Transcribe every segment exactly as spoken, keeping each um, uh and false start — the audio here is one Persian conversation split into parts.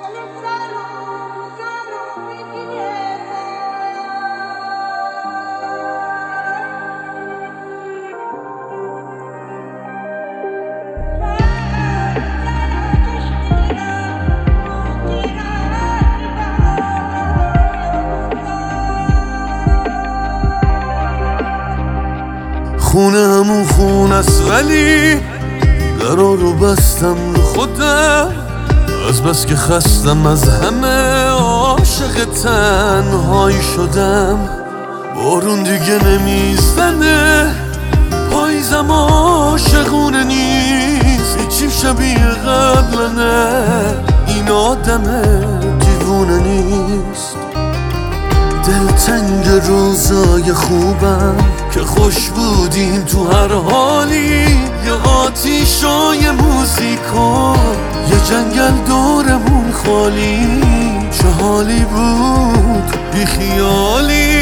خونه همون خونه است ولی درا رو بستم رو خودم، از بس که خستم از همه عاشق تنهایی شدم. بارون دیگه نمیزنه، پاییزم عاشقونه نیست، هیچیم شبیه قبلنه، این آدم دیوونه نیست. دلتنگ روزای خوبم که خوش بودیم تو هر حالی، یه آتیشای موزیکا، یه جنگل دورمون خالی، چه حالی بود بی خیالی.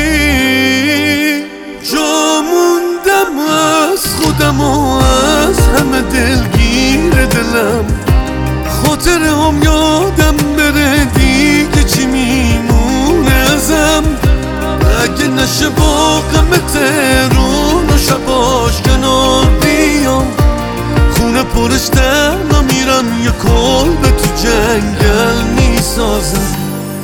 جا موندم از خودم و از همه دلگیر دلم، خاطره هم یادم بره دیگه چی میمونه ازم. اگه نشه با غم تهرون و شباش کنار بیام، خونه پرش تنها میرم، یه کلبه تو جنگل میسازم.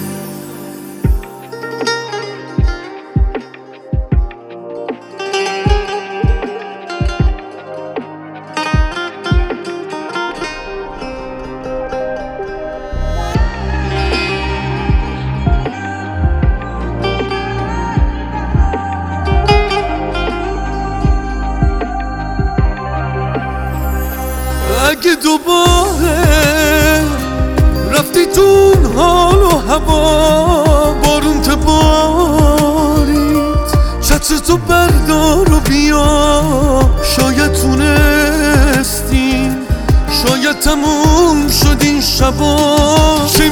اگه دوباره رفتی تو حال و هوا، بارون تبارید، چتر تو بردار و بیا، شاید تونستیم، شاید تموم شد این شبا. چه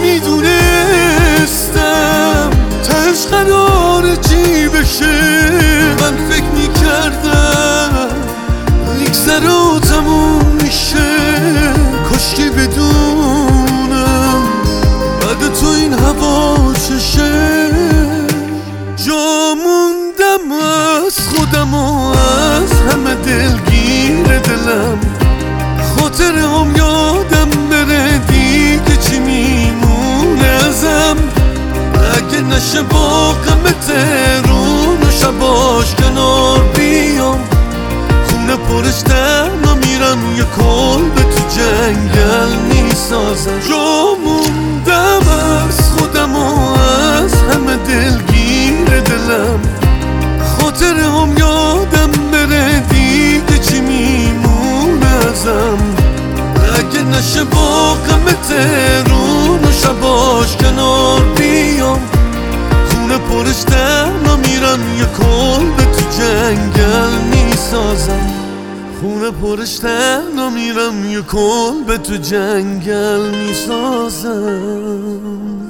میدونستم تهش قراره چی بشه، من فکر میکردم میگذره و تموم میشه، کاشکی بدونم بعد تو این هوا چشه. جا موندم از خودم و از همه دلگیر دلم، خاطره هم یادم بره دیگه چی میمونه ازم. اگه نشه با غم تهرون و شباش کنار بیام، خونه پرش تنها میرم، یه کلبه تو جنگل میسازم. جا موندم از خودم و از همه دلگیر دلم، خاطره هم یادم بره دیگه چی میمونه ازم. اگه نشه با غم تهرون و شباش کنار بیام، خونه پرش تنها میرم، یه کلبه تو جنگل میسازم. خونه پرش تنها میرم، یه کلبه تو جنگل میسازم.